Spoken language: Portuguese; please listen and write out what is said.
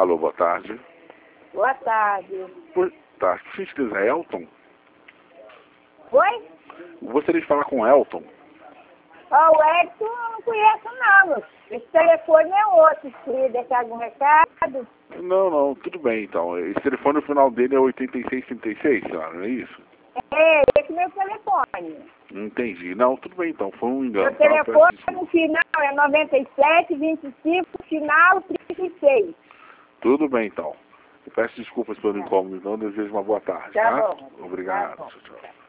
Alô, boa tarde. Boa tarde. Tá, por gentileza, é Elton? Oi? Gostaria de falar com o Elton. Ó, o Edson eu não conheço não. Esse telefone é outro. Se deixar algum recado? Não, tudo bem então. Esse telefone, o final dele é 8636, senhora, não é isso? É, esse é meu telefone. Entendi. Não, tudo bem então, foi um engano. Meu telefone no final é 9725, final 36. Tudo bem então. Eu peço desculpas pelo incômodo, então desejo uma boa tarde, Tá tá? bom. Obrigado. Tá bom. Tchau, tchau.